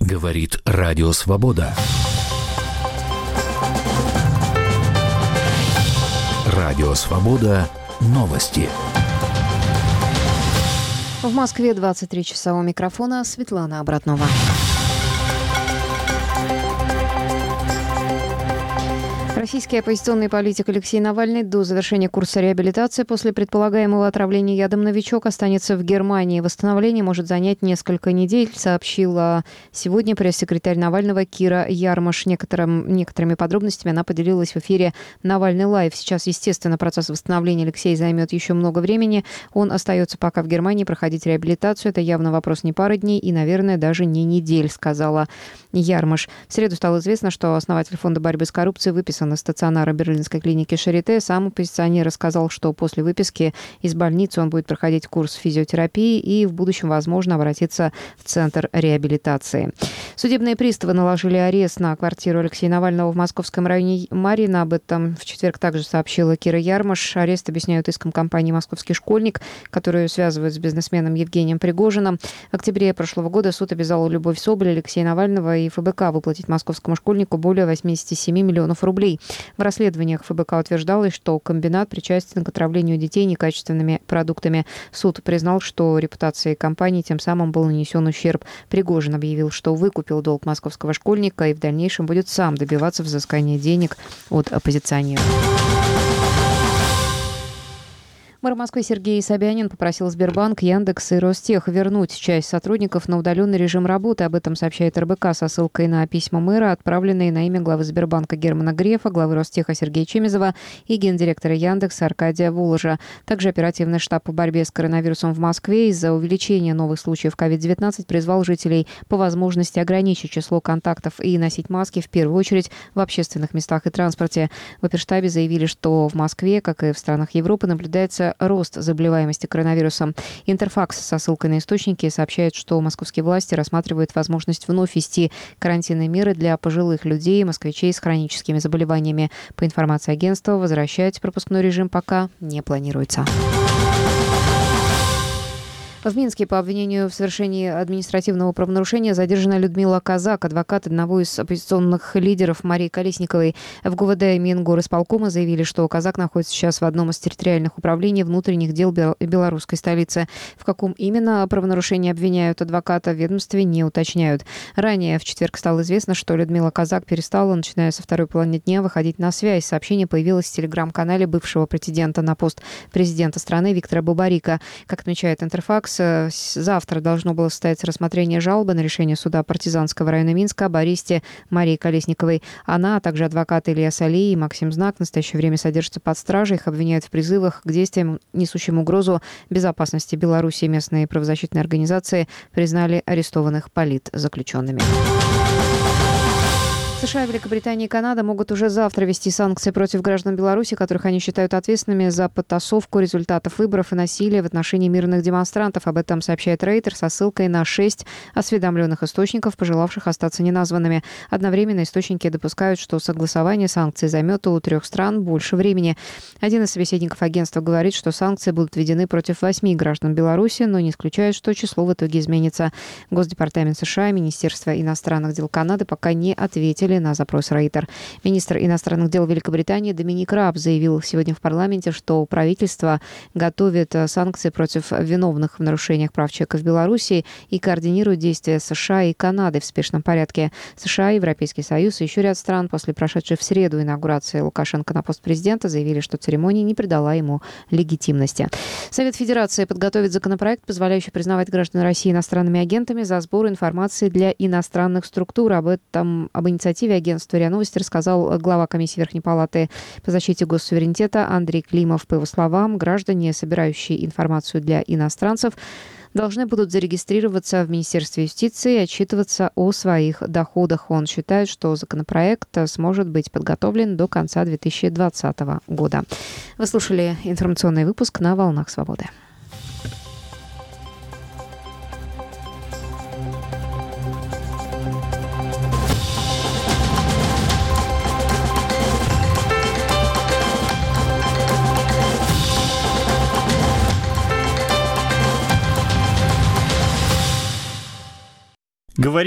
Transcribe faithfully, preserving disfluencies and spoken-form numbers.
Говорит Радио Свобода. Радио Свобода. Новости. В Москве двадцать три часа. У микрофона Светлана Обратнова. Российский оппозиционный политик Алексей Навальный до завершения курса реабилитации после предполагаемого отравления ядом «Новичок» останется в Германии. Восстановление может занять несколько недель, сообщила сегодня пресс-секретарь Навального Кира Ярмаш. Некоторым, некоторыми подробностями она поделилась в эфире «Навальный лайв». Сейчас, естественно, процесс восстановления Алексея займет еще много времени. Он остается пока в Германии проходить реабилитацию. Это явно вопрос не пары дней и, наверное, даже не недель, сказала Ярмаш. В среду стало известно, что основатель фонда борьбы с коррупцией выписан из стационара берлинской клиники Шарите. Сам оппозиционер рассказал, что после выписки из больницы он будет проходить курс физиотерапии и в будущем, возможно, обратиться в центр реабилитации. Судебные приставы наложили арест на квартиру Алексея Навального в московском районе Марьино. Об этом в четверг также сообщила Кира Ярмаш. Арест объясняют иском компании «Московский школьник», которую связывают с бизнесменом Евгением Пригожиным. В октябре прошлого года суд обязал Любовь Соболь, Алексея Навального и ФБК выплатить московскому школьнику более восемьдесят семь миллионов рублей. В расследованиях ФБК утверждалось, что комбинат причастен к отравлению детей некачественными продуктами. Суд признал, что репутации компании тем самым был нанесен ущерб. Пригожин объявил, что выкупил долг московского школьника и в дальнейшем будет сам добиваться взыскания денег от оппозиционеров. Мэр Москвы Сергей Собянин попросил Сбербанк, Яндекс и Ростех вернуть часть сотрудников на удаленный режим работы. Об этом сообщает эр бэ ка со ссылкой на письма мэра, отправленные на имя главы Сбербанка Германа Грефа, главы Ростеха Сергея Чемезова и гендиректора Яндекса Аркадия Воложа. Также оперативный штаб по борьбе с коронавирусом в Москве из-за увеличения новых случаев ковид девятнадцать призвал жителей по возможности ограничить число контактов и носить маски в первую очередь в общественных местах и транспорте. В оперштабе заявили, что в Москве, как и в странах Европы, наблюдается рост заболеваемости коронавирусом. Интерфакс со ссылкой на источники сообщает, что московские власти рассматривают возможность вновь ввести карантинные меры для пожилых людей и москвичей с хроническими заболеваниями. По информации агентства, возвращать пропускной режим пока не планируется. В Минске по обвинению в совершении административного правонарушения задержана Людмила Казак, адвокат одного из оппозиционных лидеров Марии Колесниковой. В ГУВД Мингорисполкома заявили, что Казак находится сейчас в одном из территориальных управлений внутренних дел белорусской столицы. В каком именно правонарушении обвиняют адвоката, в ведомстве не уточняют. Ранее в четверг стало известно, что Людмила Казак перестала, начиная со второй половины дня, выходить на связь. Сообщение появилось в телеграм-канале бывшего претендента на пост президента страны Виктора Бабарика. Как отмечает Интерфакс, завтра должно было состояться рассмотрение жалобы на решение суда Партизанского района Минска об аресте Марии Колесниковой. Она, а также адвокаты Илья Салий и Максим Знак в настоящее время содержатся под стражей. Их обвиняют в призывах к действиям, несущим угрозу безопасности Беларуси. Местные правозащитные организации признали арестованных политзаключенными. США, Великобритания и Канада могут уже завтра ввести санкции против граждан Беларуси, которых они считают ответственными за подтасовку результатов выборов и насилие в отношении мирных демонстрантов. Об этом сообщает Рейтер со ссылкой на шесть осведомленных источников, пожелавших остаться неназванными. Одновременно источники допускают, что согласование санкций займет у трех стран больше времени. Один из собеседников агентства говорит, что санкции будут введены против восьми граждан Беларуси, но не исключает, что число в итоге изменится. Госдепартамент США и Министерство иностранных дел Канады пока не ответили на запрос Рейтер. Министр иностранных дел Великобритании Доминик Раб заявил сегодня в парламенте, что правительство готовит санкции против виновных в нарушениях прав человека в Беларуси и координирует действия США и Канады в спешном порядке. США, Европейский Союз и еще ряд стран после прошедшей в среду инаугурации Лукашенко на пост президента заявили, что церемония не придала ему легитимности. Совет Федерации подготовит законопроект, позволяющий признавать граждан России иностранными агентами за сбор информации для иностранных структур. Об этом, об инициативе агентства РИА Новости рассказал глава комиссии Верхней Палаты по защите госсуверенитета Андрей Климов. По его словам, граждане, собирающие информацию для иностранцев, должны будут зарегистрироваться в Министерстве юстиции и отчитываться о своих доходах. Он считает, что законопроект сможет быть подготовлен до конца две тысячи двадцатого года. Вы слушали информационный выпуск на «Волнах Свободы».